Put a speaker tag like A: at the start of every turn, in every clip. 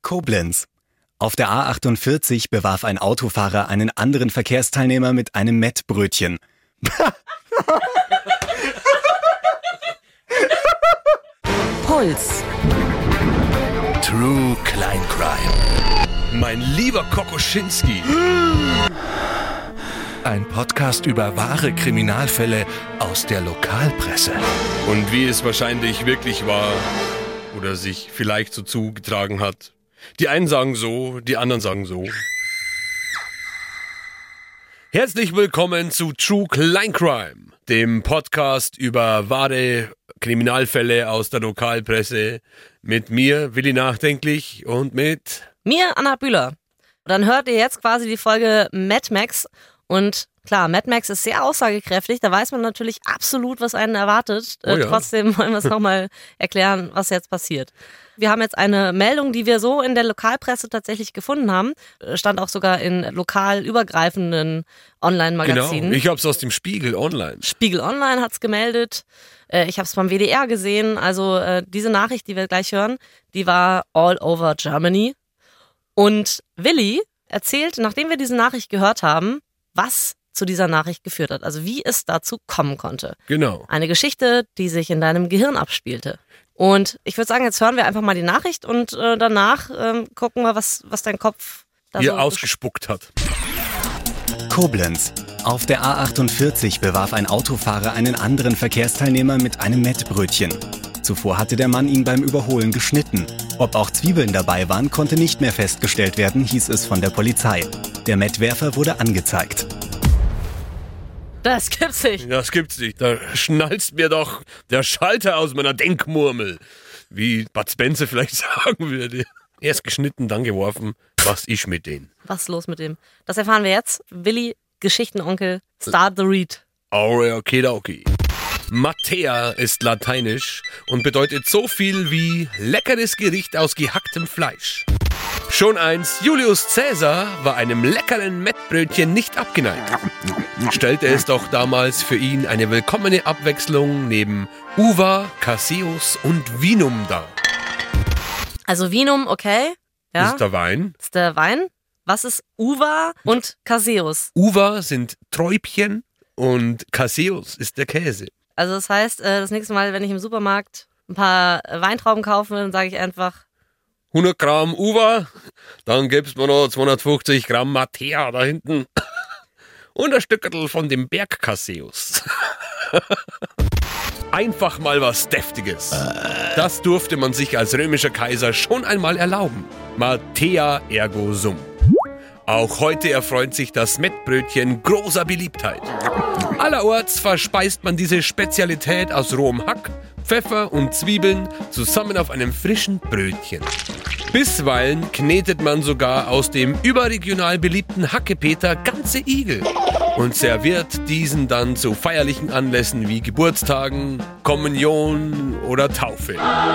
A: Koblenz. Auf der A48 bewarf ein Autofahrer einen anderen Verkehrsteilnehmer mit einem Mettbrötchen.
B: Puls.
C: True Klein Crime. Mein lieber Kokoschinski. Ein Podcast über wahre Kriminalfälle aus der Lokalpresse.
D: Und wie es wahrscheinlich wirklich war oder sich vielleicht so zugetragen hat. Die einen sagen so, die anderen sagen so. Herzlich willkommen zu True Klein Crime, dem Podcast über wahre Kriminalfälle aus der Lokalpresse. Mit mir, Willi Nachdenklich, und mit
B: Mir, Anna Bühler. Dann hört ihr jetzt quasi die Folge Mad Max. Und klar, Mad Max ist sehr aussagekräftig. Da weiß man natürlich absolut, was einen erwartet.
D: Oh ja.
B: Trotzdem wollen wir es nochmal erklären, was jetzt passiert. Wir haben jetzt eine Meldung, die wir so in der Lokalpresse tatsächlich gefunden haben. Stand auch sogar in lokal übergreifenden Online-Magazinen.
D: Genau, ich hab's aus dem Spiegel Online.
B: Spiegel Online hat's gemeldet. Ich habe es beim WDR gesehen. Also diese Nachricht, die wir gleich hören, die war all over Germany. Und Willi erzählt, nachdem wir diese Nachricht gehört haben, was zu dieser Nachricht geführt hat. Also wie es dazu kommen konnte.
D: Genau.
B: Eine Geschichte, die sich in deinem Gehirn abspielte. Und ich würde sagen, jetzt hören wir einfach mal die Nachricht und danach gucken wir, was dein Kopf da
D: Hier
B: so
D: ausgespuckt hat.
A: Koblenz. Auf der A48 bewarf ein Autofahrer einen anderen Verkehrsteilnehmer mit einem Mettbrötchen. Zuvor hatte der Mann ihn beim Überholen geschnitten. Ob auch Zwiebeln dabei waren, konnte nicht mehr festgestellt werden, hieß es von der Polizei. Der Mettwerfer wurde angezeigt.
B: Das gibt's nicht.
D: Das gibt's nicht. Da schnalzt mir doch der Schalter aus meiner Denkmurmel. Wie Bud Spencer vielleicht sagen würde. Erst geschnitten, dann geworfen. Was ist mit denen?
B: Was ist los mit dem? Das erfahren wir jetzt. Willi, Geschichtenonkel, start the read.
D: Okidoki. Mattea ist lateinisch und bedeutet so viel wie leckeres Gericht aus gehacktem Fleisch. Schon einst Julius Caesar war einem leckeren Mettbrötchen nicht abgeneigt. Stellte es doch damals für ihn eine willkommene Abwechslung neben Uva, Caseus und Vinum dar.
B: Also Vinum, okay. Ja.
D: Das ist der Wein.
B: Das ist der Wein. Was ist Uva und Caseus?
D: Uva sind Träubchen und Caseus ist der Käse.
B: Also das heißt, das nächste Mal, wenn ich im Supermarkt ein paar Weintrauben kaufe, dann sage ich einfach
D: 100 Gramm Uva, dann gibt's mir noch 250 Gramm Mattea da hinten und ein Stückerl von dem Berg Caseus. Einfach mal was Deftiges. Das durfte man sich als römischer Kaiser schon einmal erlauben. Mattea ergo sum. Auch heute erfreut sich das Mettbrötchen großer Beliebtheit. Allerorts verspeist man diese Spezialität aus rohem Hack, Pfeffer und Zwiebeln zusammen auf einem frischen Brötchen. Bisweilen knetet man sogar aus dem überregional beliebten Hackepeter ganze Igel und serviert diesen dann zu feierlichen Anlässen wie Geburtstagen, Kommunion oder Taufe.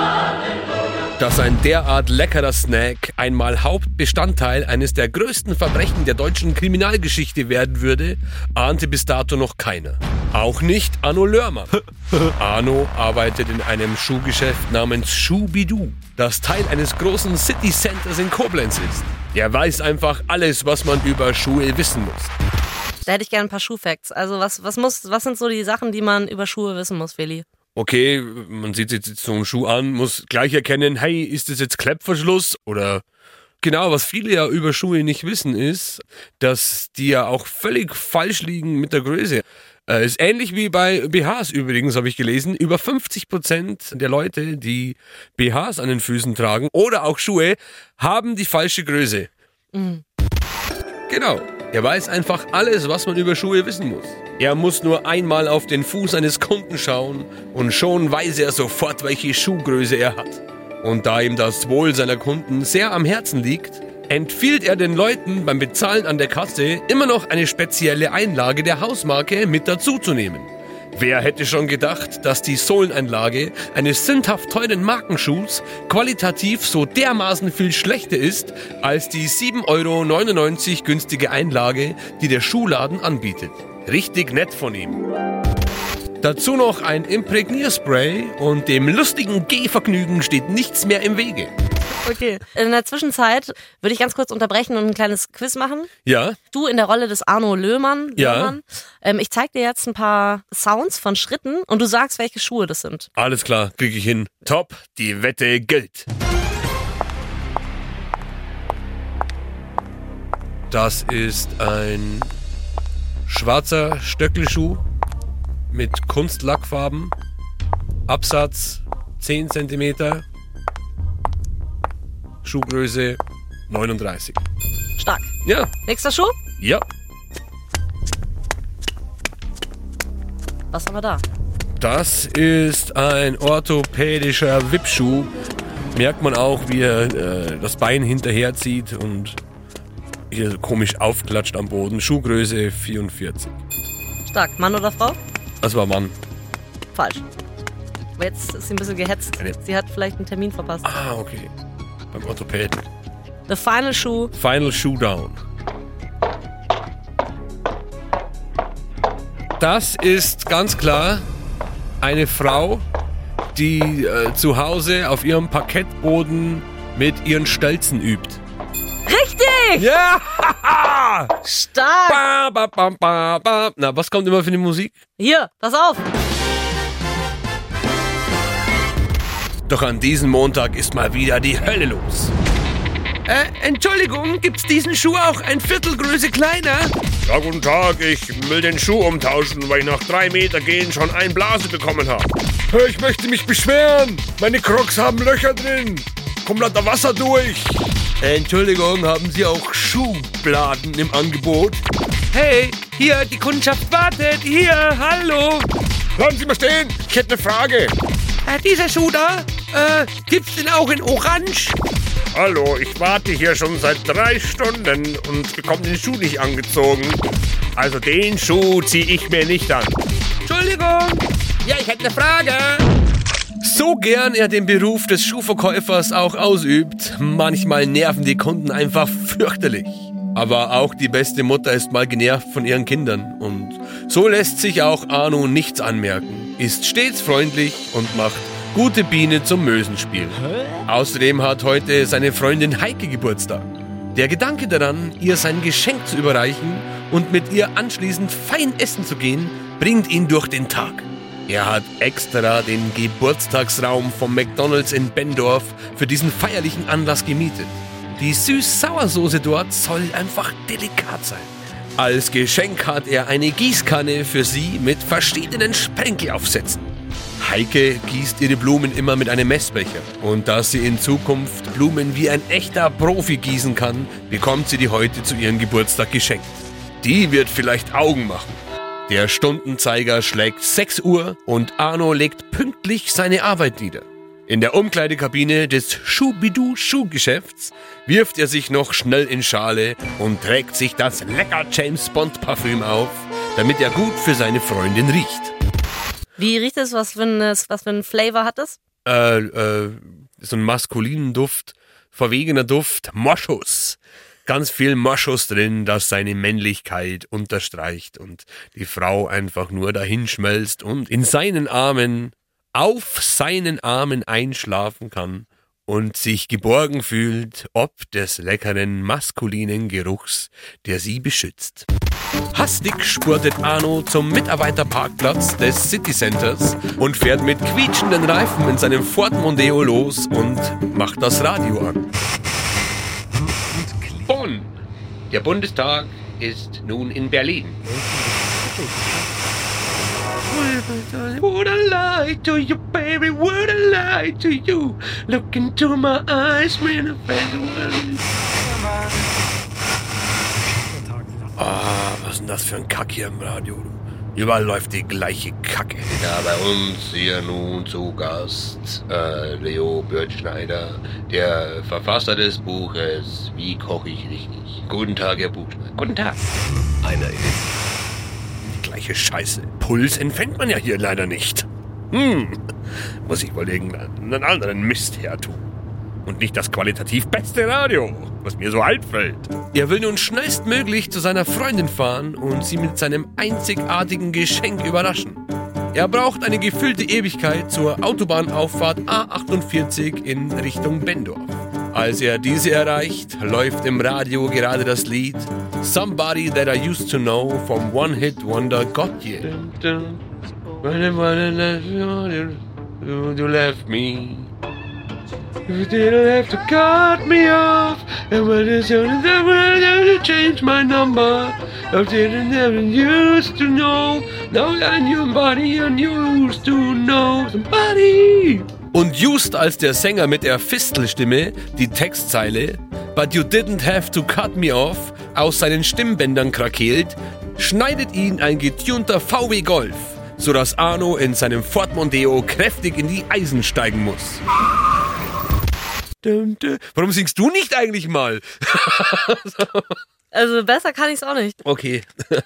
D: Dass ein derart leckerer Snack einmal Hauptbestandteil eines der größten Verbrechen der deutschen Kriminalgeschichte werden würde, ahnte bis dato noch keiner. Auch nicht Arno Lörmer. Arno arbeitet in einem Schuhgeschäft namens Schubidu, das Teil eines großen City Centers in Koblenz ist. Er weiß einfach alles, was man über Schuhe wissen muss.
B: Da hätte ich gerne ein paar Schuhfacts. Also was sind so die Sachen, die man über Schuhe wissen muss, Willi?
D: Okay, man sieht jetzt so einen Schuh an, muss gleich erkennen, hey, ist das jetzt Klettverschluss? Oder genau, was viele ja über Schuhe nicht wissen, ist, dass die ja auch völlig falsch liegen mit der Größe. Ist ähnlich wie bei BHs übrigens, habe ich gelesen. Über 50% der Leute, die BHs an den Füßen tragen oder auch Schuhe, haben die falsche Größe.
B: Mhm.
D: Genau. Er weiß einfach alles, was man über Schuhe wissen muss. Er muss nur einmal auf den Fuß eines Kunden schauen und schon weiß er sofort, welche Schuhgröße er hat. Und da ihm das Wohl seiner Kunden sehr am Herzen liegt, empfiehlt er den Leuten beim Bezahlen an der Kasse immer noch eine spezielle Einlage der Hausmarke mit dazuzunehmen. Wer hätte schon gedacht, dass die Sohleneinlage eines sündhaft teuren Markenschuhs qualitativ so dermaßen viel schlechter ist, als die 7,99 € günstige Einlage, die der Schuhladen anbietet. Richtig nett von ihm. Dazu noch ein Imprägnierspray und dem lustigen Gehvergnügen steht nichts mehr im Wege.
B: Okay. In der Zwischenzeit würde ich ganz kurz unterbrechen und ein kleines Quiz machen.
D: Ja.
B: Du in der Rolle des Arno Löhmann.
D: Ja.
B: Ich zeig dir jetzt ein paar Sounds von Schritten und du sagst, welche Schuhe das sind.
D: Alles klar, krieg ich hin. Top, die Wette gilt. Das ist ein schwarzer Stöckelschuh mit Kunstlackfarben. Absatz 10 cm. Schuhgröße 39.
B: Stark.
D: Ja.
B: Nächster Schuh?
D: Ja.
B: Was haben wir da?
D: Das ist ein orthopädischer Wippschuh. Merkt man auch, wie er das Bein hinterherzieht und hier so komisch aufklatscht am Boden. Schuhgröße 44.
B: Stark. Mann oder Frau?
D: Das war Mann.
B: Falsch. Aber jetzt ist sie ein bisschen gehetzt. Sie hat vielleicht einen Termin verpasst.
D: Ah, okay. Beim Orthopäden.
B: The Final Shoe.
D: Final Showdown. Das ist ganz klar eine Frau, die zu Hause auf ihrem Parkettboden mit ihren Stelzen übt.
B: Richtig!
D: Ja!
B: Stark!
D: Ba, ba, ba, ba, ba. Na, was kommt immer für die Musik?
B: Hier, pass auf!
D: Doch an diesem Montag ist mal wieder die Hölle los. Entschuldigung, gibt's diesen Schuh auch ein Viertelgröße kleiner? Ja, guten Tag, ich will den Schuh umtauschen, weil ich nach 3 Meter gehen schon einen Blase bekommen habe. Ich möchte mich beschweren, meine Crocs haben Löcher drin. Kommt da Wasser durch. Entschuldigung, haben Sie auch Schuhbladen im Angebot? Hey, hier, die Kundschaft wartet. Hier, hallo. Bleiben Sie mal stehen, ich hätte eine Frage. Dieser Schuh da, gibt's den auch in Orange? Hallo, ich warte hier schon seit 3 Stunden und bekomme den Schuh nicht angezogen. Also den Schuh ziehe ich mir nicht an. Entschuldigung, ja, ich hätte eine Frage. So gern er den Beruf des Schuhverkäufers auch ausübt, manchmal nerven die Kunden einfach fürchterlich. Aber auch die beste Mutter ist mal genervt von ihren Kindern. Und so lässt sich auch Arno nichts anmerken, ist stets freundlich und macht gute Biene zum Mösenspiel. Außerdem hat heute seine Freundin Heike Geburtstag. Der Gedanke daran, ihr sein Geschenk zu überreichen und mit ihr anschließend fein essen zu gehen, bringt ihn durch den Tag. Er hat extra den Geburtstagsraum vom McDonald's in Bendorf für diesen feierlichen Anlass gemietet. Die Süß-Sauersoße dort soll einfach delikat sein. Als Geschenk hat er eine Gießkanne für sie mit verschiedenen Sprenkelaufsätzen. Heike gießt ihre Blumen immer mit einem Messbecher. Und da sie in Zukunft Blumen wie ein echter Profi gießen kann, bekommt sie die heute zu ihrem Geburtstag geschenkt. Die wird vielleicht Augen machen. Der Stundenzeiger schlägt 6 Uhr und Arno legt pünktlich seine Arbeit nieder. In der Umkleidekabine des Schubidu-Schuhgeschäfts wirft er sich noch schnell in Schale und trägt sich das lecker James-Bond-Parfüm auf, damit er gut für seine Freundin riecht.
B: Wie riecht es? Was für ein Flavor hat es?
D: So ein maskulinen Duft, verwegener Duft, Moschus. Ganz viel Moschus drin, das seine Männlichkeit unterstreicht und die Frau einfach nur dahinschmelzt und in seinen Armen, auf seinen Armen einschlafen kann und sich geborgen fühlt, ob des leckeren maskulinen Geruchs, der sie beschützt. Hastig spurtet Arno zum Mitarbeiterparkplatz des City Centers und fährt mit quietschenden Reifen in seinem Ford Mondeo los und macht das Radio an. Bonn. Der Bundestag ist nun in Berlin. Would I lie to you, baby? Would I lie to you? Look into my eyes, man. Was ist denn das für ein Kack hier im Radio? Überall läuft die gleiche Kacke. Ja, bei uns hier nun zu Gast Leo Bürtschneider, der Verfasser des Buches Wie koche ich richtig? Guten Tag, Herr Buchschneider. Guten Tag. Einer ist die gleiche Scheiße. Puls empfängt man ja hier leider nicht. Muss ich wohl irgendeinen anderen Mist hertun. Und nicht das qualitativ beste Radio, was mir so einfällt. Er will nun schnellstmöglich zu seiner Freundin fahren und sie mit seinem einzigartigen Geschenk überraschen. Er braucht eine gefüllte Ewigkeit zur Autobahnauffahrt A48 in Richtung Bendorf. Als er diese erreicht, läuft im Radio gerade das Lied Somebody That I Used to Know vom One Hit Wonder Gotye. You left me. You didn't have to cut me off. And when it's to change my number. I didn't ever used to know. Now I knew somebody and you used to know somebody. Und just als der Sänger mit der Fistelstimme die Textzeile But you didn't have to cut me off aus seinen Stimmbändern krakeelt, schneidet ihn ein getunter VW Golf, sodass Arno in seinem Ford Mondeo kräftig in die Eisen steigen muss. Warum singst du nicht eigentlich mal?
B: Also besser kann ich's auch nicht.
D: Okay.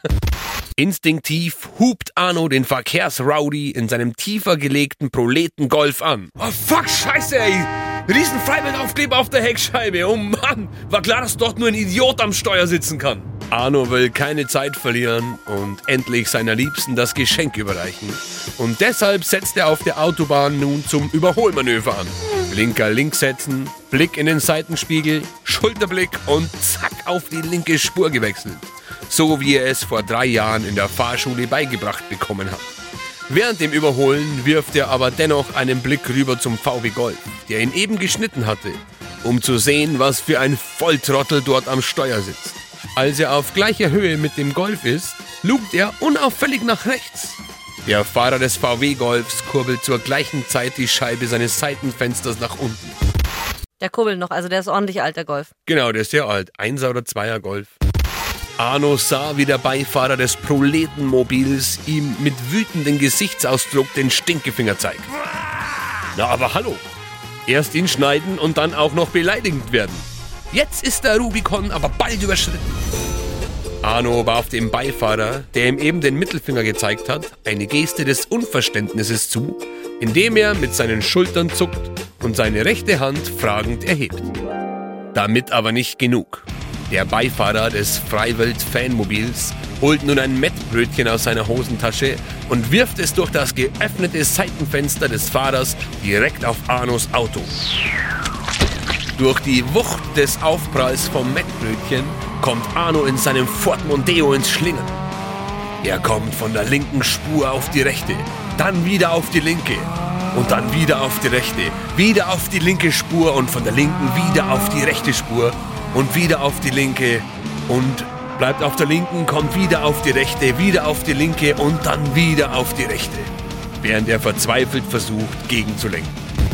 D: Instinktiv hupt Arno den Verkehrsrowdy in seinem tiefer gelegten Proleten-Golf an. Oh fuck, scheiße ey! Riesen Freibildaufkleber auf der Heckscheibe. Oh Mann, war klar, dass dort nur ein Idiot am Steuer sitzen kann. Arno will keine Zeit verlieren und endlich seiner Liebsten das Geschenk überreichen. Und deshalb setzt er auf der Autobahn nun zum Überholmanöver an. Blinker links setzen, Blick in den Seitenspiegel, Schulterblick und zack auf die linke Spur gewechselt. So wie er es vor 3 Jahren in der Fahrschule beigebracht bekommen hat. Während dem Überholen wirft er aber dennoch einen Blick rüber zum VW Golf, der ihn eben geschnitten hatte, um zu sehen, was für ein Volltrottel dort am Steuer sitzt. Als er auf gleicher Höhe mit dem Golf ist, lugt er unauffällig nach rechts. Der Fahrer des VW Golfs kurbelt zur gleichen Zeit die Scheibe seines Seitenfensters nach unten.
B: Der kurbelt noch, also der ist ordentlich alt, der Golf.
D: Genau, der ist sehr alt. 1er oder 2er Golf. Arno sah, wie der Beifahrer des Proletenmobils ihm mit wütendem Gesichtsausdruck den Stinkefinger zeigt. Na aber hallo, erst ihn schneiden und dann auch noch beleidigend werden. Jetzt ist der Rubikon aber bald überschritten. Arno warf dem Beifahrer, der ihm eben den Mittelfinger gezeigt hat, eine Geste des Unverständnisses zu, indem er mit seinen Schultern zuckt und seine rechte Hand fragend erhebt. Damit aber nicht genug. Der Beifahrer des Freiwild-Fanmobils holt nun ein Mettbrötchen aus seiner Hosentasche und wirft es durch das geöffnete Seitenfenster des Fahrers direkt auf Arnos Auto. Durch die Wucht des Aufpralls vom Mettbrötchen kommt Arno in seinem Ford Mondeo ins Schlingern. Er kommt von der linken Spur auf die rechte, dann wieder auf die linke und dann wieder auf die rechte, wieder auf die linke Spur und von der linken wieder auf die rechte Spur. Und wieder auf die linke und bleibt auf der linken, kommt wieder auf die rechte, wieder auf die linke und dann wieder auf die rechte, während er verzweifelt versucht, gegenzulenken.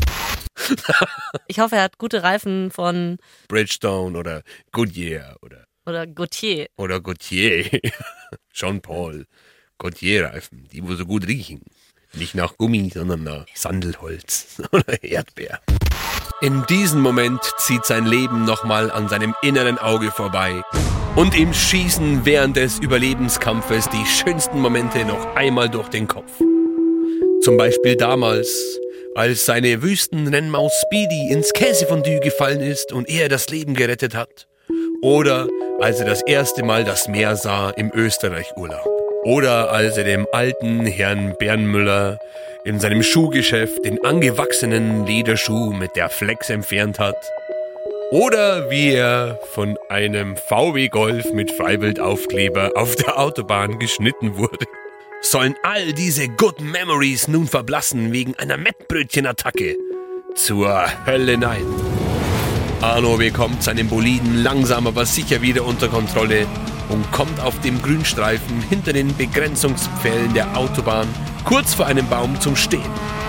B: Ich hoffe, er hat gute Reifen von
D: Bridgestone oder Goodyear
B: oder Gautier.
D: Oder Gautier. Jean Paul. Gautier-Reifen, die wo so gut riechen. Nicht nach Gummi, sondern nach Sandelholz oder Erdbeer. In diesem Moment zieht sein Leben nochmal an seinem inneren Auge vorbei und ihm schießen während des Überlebenskampfes die schönsten Momente noch einmal durch den Kopf. Zum Beispiel damals, als seine Wüstenrennmaus Speedy ins Käsefondue gefallen ist und er das Leben gerettet hat. Oder als er das erste Mal das Meer sah im Österreich-Urlaub. Oder als er dem alten Herrn Bernmüller in seinem Schuhgeschäft den angewachsenen Lederschuh mit der Flex entfernt hat. Oder wie er von einem VW Golf mit Freibildaufkleber auf der Autobahn geschnitten wurde. Sollen all diese Good Memories nun verblassen wegen einer Mettbrötchenattacke? Zur Hölle nein. Arno bekommt seinen Boliden langsam aber sicher wieder unter Kontrolle und kommt auf dem Grünstreifen hinter den Begrenzungspfählen der Autobahn kurz vor einem Baum zum Stehen.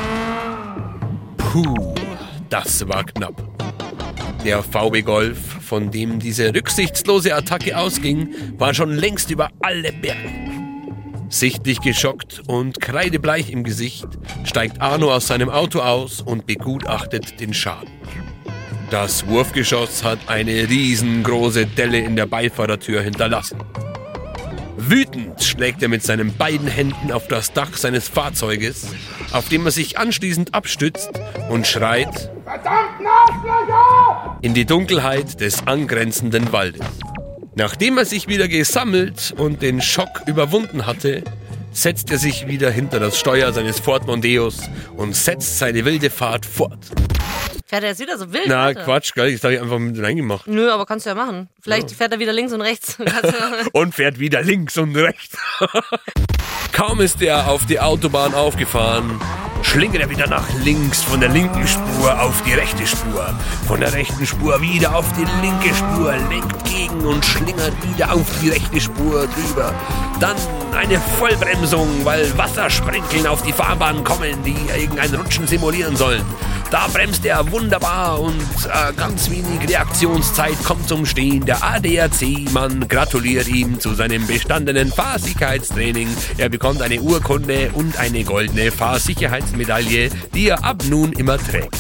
D: Puh, das war knapp. Der VW Golf, von dem diese rücksichtslose Attacke ausging, war schon längst über alle Berge. Sichtlich geschockt und kreidebleich im Gesicht steigt Arno aus seinem Auto aus und begutachtet den Schaden. Das Wurfgeschoss hat eine riesengroße Delle in der Beifahrertür hinterlassen. Wütend schlägt er mit seinen beiden Händen auf das Dach seines Fahrzeuges, auf dem er sich anschließend abstützt und schreit: Verdammten Arschlöcher! In die Dunkelheit des angrenzenden Waldes. Nachdem er sich wieder gesammelt und den Schock überwunden hatte, setzt er sich wieder hinter das Steuer seines Ford Mondeos und setzt seine wilde Fahrt fort.
B: Fährt er jetzt wieder so wild?
D: Na,
B: weiter?
D: Quatsch, gell? Das habe ich einfach mit reingemacht.
B: Nö, aber kannst du ja machen. Vielleicht fährt er wieder links und rechts.
D: Und fährt wieder links und rechts. Kaum ist er auf die Autobahn aufgefahren, schlingert er wieder nach links von der linken Spur auf die rechte Spur. Von der rechten Spur wieder auf die linke Spur, lenkt gegen und schlingert wieder auf die rechte Spur drüber. Dann eine Vollbremsung, weil Wassersprenkeln auf die Fahrbahn kommen, die irgendein Rutschen simulieren sollen. Da bremst er wunderbar und ganz wenig Reaktionszeit kommt zum Stehen. Der ADAC-Mann gratuliert ihm zu seinem bestandenen Fahrsicherheitstraining. Er bekommt eine Urkunde und eine goldene Fahrsicherheitsmedaille, die er ab nun immer trägt.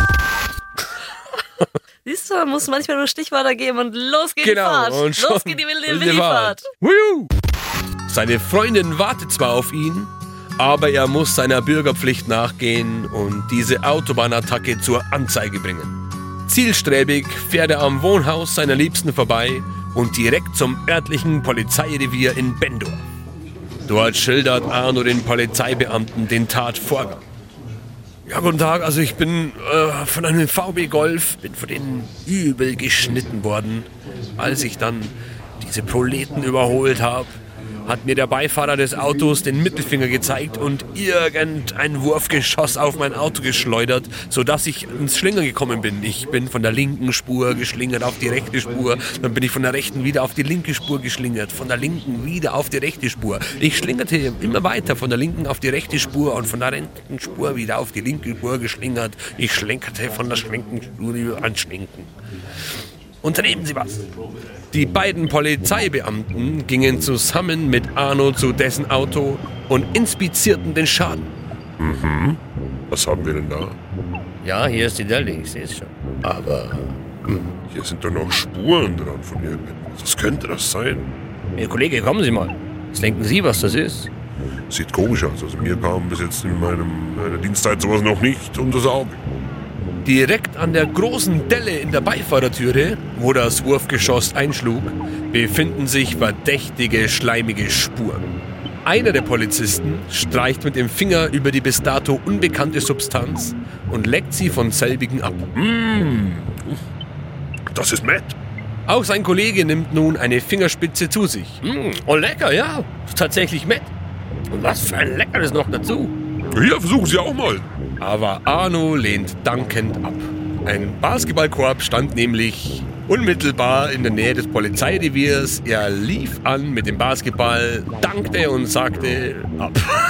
B: Siehst du, man muss manchmal nur Stichwörter geben und los geht die Fahrt.
D: Und
B: Los geht die Willi-Fahrt.
D: Seine Freundin wartet zwar auf ihn, aber er muss seiner Bürgerpflicht nachgehen und diese Autobahnattacke zur Anzeige bringen. Zielstrebig fährt er am Wohnhaus seiner Liebsten vorbei und direkt zum örtlichen Polizeirevier in Bendorf. Dort schildert Arno den Polizeibeamten den Tatvorgang. Ja, guten Tag, also ich bin von einem VW Golf, bin von denen übel geschnitten worden. Als ich dann diese Proleten überholt habe, hat mir der Beifahrer des Autos den Mittelfinger gezeigt und irgendein Wurfgeschoss auf mein Auto geschleudert, sodass ich ins Schlingern gekommen bin. Ich bin von der linken Spur geschlingert auf die rechte Spur, dann bin ich von der rechten wieder auf die linke Spur geschlingert, von der linken wieder auf die rechte Spur. Ich schlingerte immer weiter von der linken auf die rechte Spur und von der rechten Spur wieder auf die linke Spur geschlingert. Ich schlenkerte von der linken Spur ans Schlenken. Unternehmen Sie was. Die beiden Polizeibeamten gingen zusammen mit Arno zu dessen Auto und inspizierten den Schaden.
E: Was haben wir denn da?
F: Ja, hier ist die Delle, ich sehe es schon.
E: Aber hier sind doch noch Spuren dran von irgendetwas. Was könnte das sein?
F: Ihr Kollege, kommen Sie mal. Was denken Sie, was das ist?
E: Sieht komisch aus. Also mir kam bis jetzt in meiner Dienstzeit sowas noch nicht unter das Auge.
D: Direkt an der großen Delle in der Beifahrertüre, wo das Wurfgeschoss einschlug, befinden sich verdächtige, schleimige Spuren. Einer der Polizisten streicht mit dem Finger über die bis dato unbekannte Substanz und leckt sie von selbigen ab.
E: Das ist Matt.
D: Auch sein Kollege nimmt nun eine Fingerspitze zu sich.
F: Oh, lecker, ja. Tatsächlich Matt. Und was für ein Leckeres noch dazu.
E: Hier, versuchen Sie auch mal.
D: Aber Arno lehnt dankend ab. Ein Basketballkorb stand nämlich unmittelbar in der Nähe des Polizeireviers. Er lief an mit dem Basketball, dankte und sagte ab.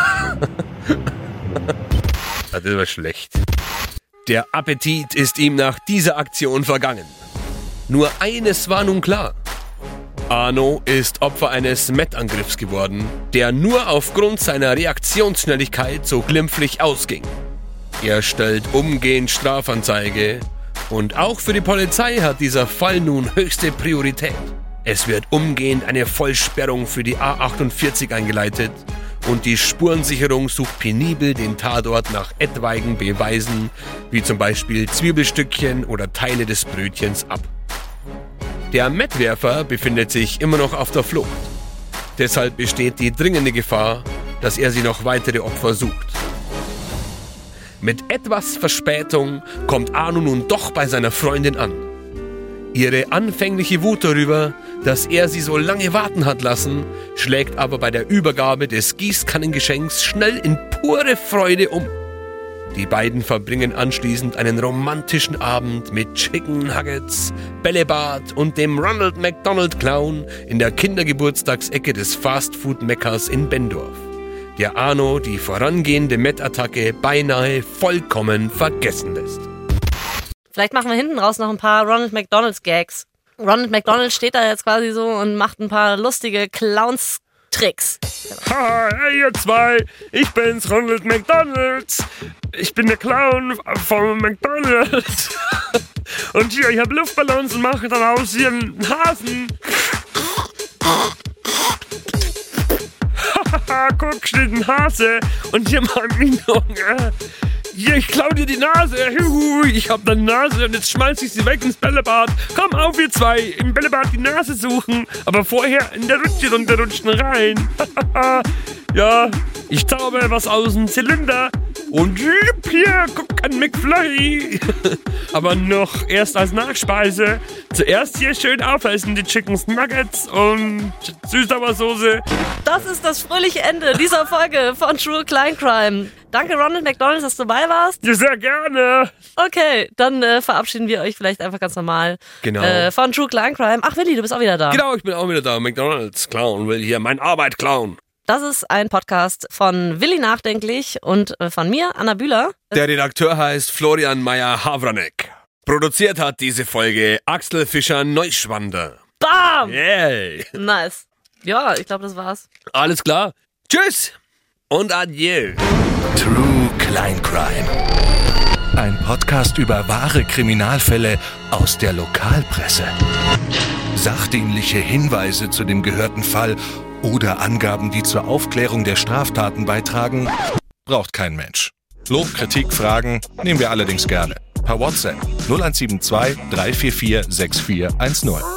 D: Das war schlecht. Der Appetit ist ihm nach dieser Aktion vergangen. Nur eines war nun klar. Arno ist Opfer eines Met-Angriffs geworden, der nur aufgrund seiner Reaktionsschnelligkeit so glimpflich ausging. Er stellt umgehend Strafanzeige und auch für die Polizei hat dieser Fall nun höchste Priorität. Es wird umgehend eine Vollsperrung für die A48 eingeleitet und die Spurensicherung sucht penibel den Tatort nach etwaigen Beweisen, wie zum Beispiel Zwiebelstückchen oder Teile des Brötchens ab. Der Mettwerfer befindet sich immer noch auf der Flucht. Deshalb besteht die dringende Gefahr, dass er sie noch weitere Opfer sucht. Mit etwas Verspätung kommt Arno nun doch bei seiner Freundin an. Ihre anfängliche Wut darüber, dass er sie so lange warten hat lassen, schlägt aber bei der Übergabe des Gießkannengeschenks schnell in pure Freude um. Die beiden verbringen anschließend einen romantischen Abend mit Chicken Nuggets, Bällebad und dem Ronald McDonald Clown in der Kindergeburtstagsecke des Fastfood-Meckers in Bendorf, der Arno die vorangehende Met-Attacke beinahe vollkommen vergessen lässt.
B: Vielleicht machen wir hinten raus noch ein paar Ronald McDonalds Gags. Ronald McDonald steht da jetzt quasi so und macht ein paar lustige Clowns-Tricks.
G: Ha, hey ihr zwei, ich bin's, Ronald McDonald. Ich bin der Clown von McDonald's. Und hier, ich hab Luftballons und mache daraus hier einen Hasen. Haha, guck, steht ein Hase. Und hier mal Minung. Hier, ich klau dir die Nase. Ich hab deine Nase und jetzt schmeiß ich sie weg ins Bällebad. Komm auf, ihr zwei, im Bällebad die Nase suchen. Aber vorher in der Rutsche runterrutschen rein. Ja, ich zauber was aus dem Zylinder. Und hier, guck an McFlurry. Aber noch erst als Nachspeise. Zuerst hier schön aufessen, die Chicken Nuggets und Süßsauersoße.
B: Das ist das fröhliche Ende dieser Folge von True Klein Crime. Danke Ronald McDonald, dass du dabei warst.
G: Ja, sehr gerne.
B: Okay, dann verabschieden wir euch vielleicht einfach ganz normal von True Klein Crime. Ach Willi, du bist auch wieder da.
D: Genau, ich bin auch wieder da. McDonald's Clown will hier meine Arbeit klauen.
B: Das ist ein Podcast von Willi Nachdenklich und von mir, Anna Bühler.
D: Der Redakteur heißt Florian Meyer-Havranek. Produziert hat diese Folge Axel Fischer-Neuschwander.
B: Bam!
D: Yay!
B: Nice. Ja, ich glaube, das war's.
D: Alles klar. Tschüss und adieu.
C: True Klein Crime. Ein Podcast über wahre Kriminalfälle aus der Lokalpresse. Sachdienliche Hinweise zu dem gehörten Fall oder Angaben, die zur Aufklärung der Straftaten beitragen, braucht kein Mensch. Lob, Kritik, Fragen nehmen wir allerdings gerne. Per WhatsApp 0172 344 6410.